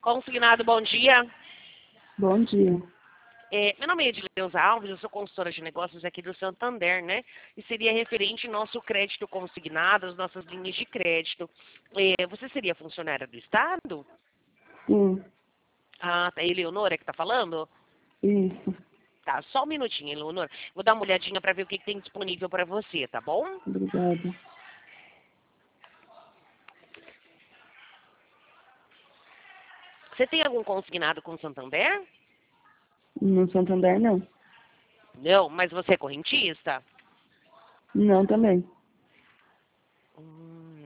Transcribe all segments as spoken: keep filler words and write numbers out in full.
Consignado, bom dia. Bom dia. É, meu nome é Edileuza Alves, eu sou consultora de negócios aqui do Santander, né? E seria referente ao nosso crédito consignado, as nossas linhas de crédito. É, você seria funcionária do Estado? Sim, Ah, tá. Eleonora que tá falando? isso. Tá, só um minutinho, Eleonora. Vou dar uma olhadinha para ver o que, que tem disponível para você, tá bom? Obrigada. Você tem algum consignado com o Santander? No Santander, não. Não, mas você é correntista? Não, também. Hum.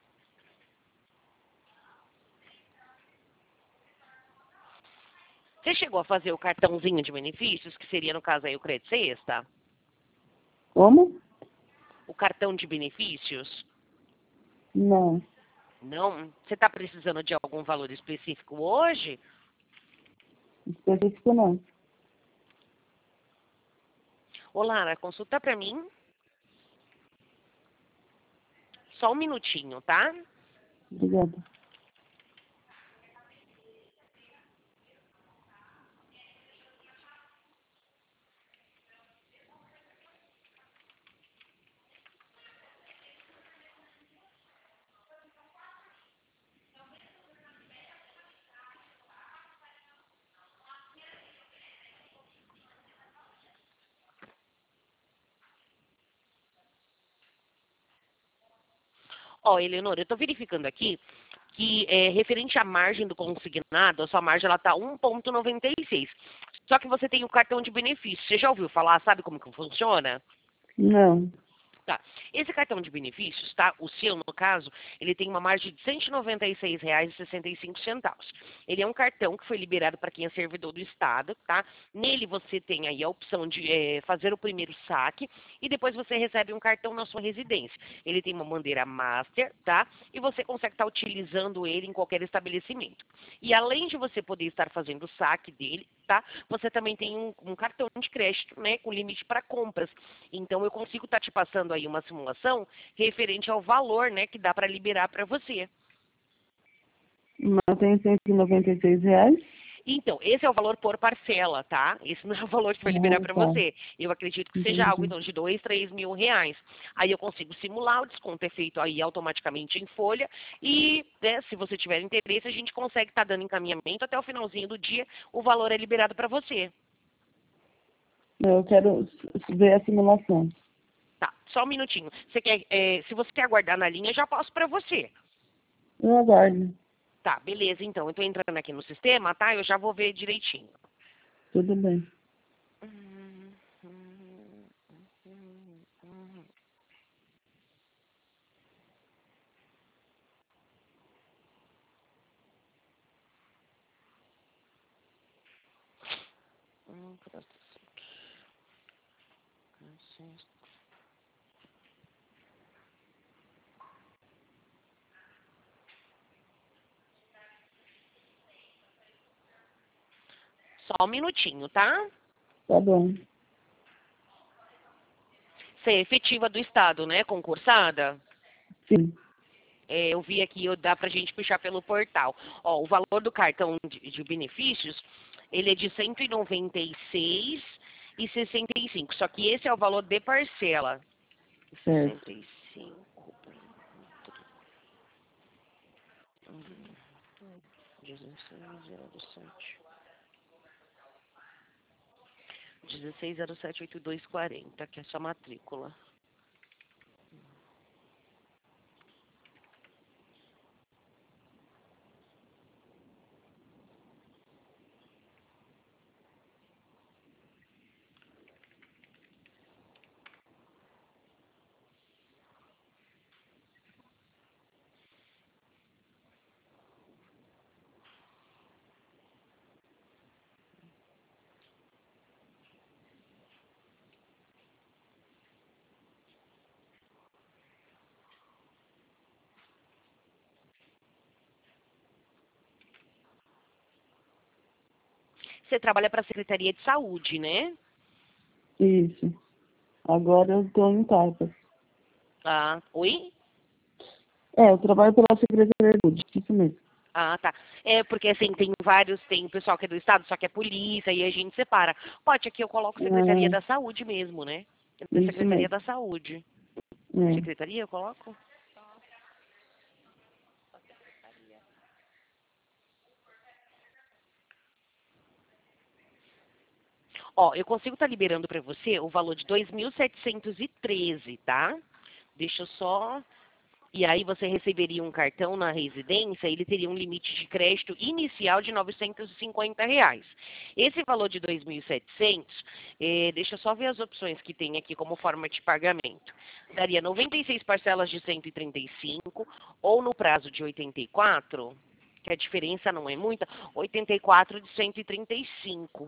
Você chegou a fazer o cartãozinho de benefícios, que seria, no caso aí, o Crédito Sexta? Como? O cartão de benefícios? Não. Não? Você está precisando de algum valor específico hoje? Específico não. Ô, Lara, consulta para mim. Só um minutinho, tá? Obrigada. Ó, Eleonora, eu estou verificando aqui que é, referente à margem do consignado, a sua margem ela está um vírgula noventa e seis. Só que você tem o cartão de benefício. Você já ouviu falar? Sabe como que funciona? Não. Tá. Esse cartão de benefícios, tá? O seu, no caso, ele tem uma margem de cento e noventa e seis reais e sessenta e cinco centavos. Ele é um cartão que foi liberado para quem é servidor do Estado, tá? Nele você tem aí a opção de é, fazer o primeiro saque e depois você recebe um cartão na sua residência. Ele tem uma bandeira master, tá? E você consegue estar utilizando ele em qualquer estabelecimento. E além de você poder estar fazendo o saque dele, tá? Você também tem um, um cartão de crédito, né? Com limite para compras. Então eu consigo estar te passando aí uma simulação referente ao valor, né, que dá para liberar para você. Mas tem cento e noventa e seis reais? Então, esse é o valor por parcela, tá? Esse não é o valor que vai liberar Ah, para tá. você. Eu acredito que seja algo, Entendi. então, de dois, três mil reais. Aí eu consigo simular, o desconto é feito aí automaticamente em folha. E, né, se você tiver interesse, a gente consegue estar dando encaminhamento até o finalzinho do dia, o valor é liberado para você. Eu quero ver a simulação. Tá, só um minutinho. Você quer, é, se você quer aguardar na linha, eu já passo para você. Eu aguardo. Tá, beleza, então. Eu tô entrando aqui no sistema, tá? Eu já vou ver direitinho. Tudo bem. Só um minutinho, tá? Tá bom. Você é efetiva do Estado, né? Concursada? Sim. É, eu vi aqui, eu- dá pra gente puxar pelo portal. Ó, o valor do cartão de, de benefícios, ele é de cento e noventa e seis e sessenta e cinco. Só que esse é o valor de parcela. Certo. sessenta e cinco. dezesseis zero sete. dezesseis zero sete oito dois quarenta, que é a sua matrícula. Você trabalha para a Secretaria de Saúde, né? Isso. Agora eu estou em Tapas. Ah, oi? É, eu trabalho pela Secretaria de Saúde. Isso mesmo. Ah, tá. É, porque assim, tem vários, tem o pessoal que é do estado, só que é polícia, e a gente separa. Pode, aqui eu coloco Secretaria Ah, da Saúde mesmo, né? Da isso Secretaria mesmo. da Saúde. É. Secretaria eu coloco? Ó, eu consigo estar liberando para você o valor de dois mil setecentos e treze, tá? Deixa eu só... E aí você receberia um cartão na residência, ele teria um limite de crédito inicial de novecentos e cinquenta reais. Esse valor de dois mil e setecentos, eh, deixa eu só ver as opções que tem aqui como forma de pagamento. Daria noventa e seis parcelas de cento e trinta e cinco, ou no prazo de oitenta e quatro, que a diferença não é muita, oitenta e quatro de cento e trinta e cinco.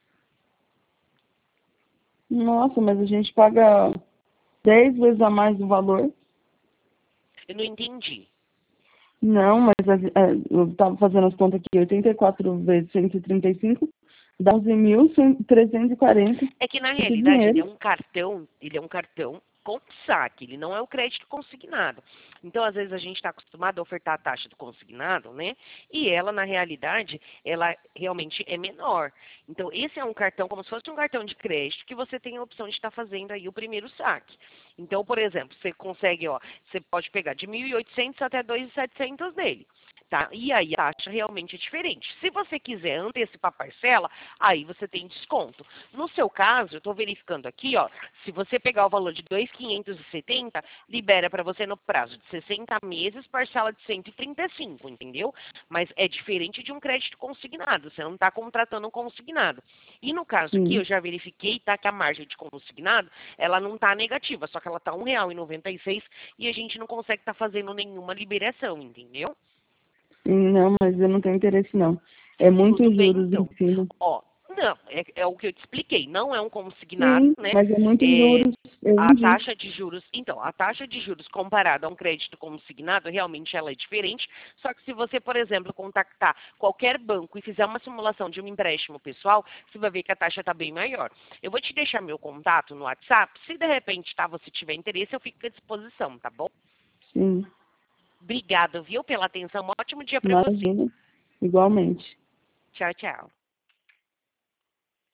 Nossa, mas a gente paga dez vezes a mais do valor. Eu não entendi. Não, mas a- a- eu estava fazendo as contas aqui, oitenta e quatro vezes cento e trinta e cinco dá onze mil trezentos e quarenta. É que na Muito realidade ele é dinheiro. um cartão, ele é um cartão com saque, ele não é o crédito consignado. Então, às vezes a gente está acostumado a ofertar a taxa do consignado, né? E ela, na realidade, ela realmente é menor. Então, esse é um cartão como se fosse um cartão de crédito que você tem a opção de estar fazendo aí o primeiro saque. Então, por exemplo, você consegue, ó, você pode pegar de mil e oitocentos até dois mil e setecentos dele. Tá? E aí a taxa realmente é diferente. Se você quiser antecipar a parcela, aí você tem desconto. No seu caso, eu estou verificando aqui, ó, se você pegar o valor de dois mil quinhentos e setenta, libera para você no prazo de sessenta meses, parcela de cento e trinta e cinco, entendeu? Mas é diferente de um crédito consignado, você não está contratando um consignado. E no caso aqui, eu Sim. já verifiquei, tá, que a margem de consignado, ela não está negativa, só que ela está um real e noventa e seis e a gente não consegue estar fazendo nenhuma liberação, entendeu? Não, mas eu não tenho interesse não. É Tudo muitos bem, juros em então. cima. Ó, não, é, é o que eu te expliquei, não é um consignado, Sim, né? mas é muitos É, juros. Eu a entendi. taxa de juros, então, a taxa de juros comparada a um crédito consignado, realmente ela é diferente, só que se você, por exemplo, contactar qualquer banco e fizer uma simulação de um empréstimo pessoal, você vai ver que a taxa está bem maior. Eu vou te deixar meu contato no WhatsApp, se de repente, tá, você tiver interesse, eu fico à disposição, tá bom? Sim, Obrigada, viu, pela atenção, um ótimo dia para você. imagina. Igualmente. Tchau, tchau.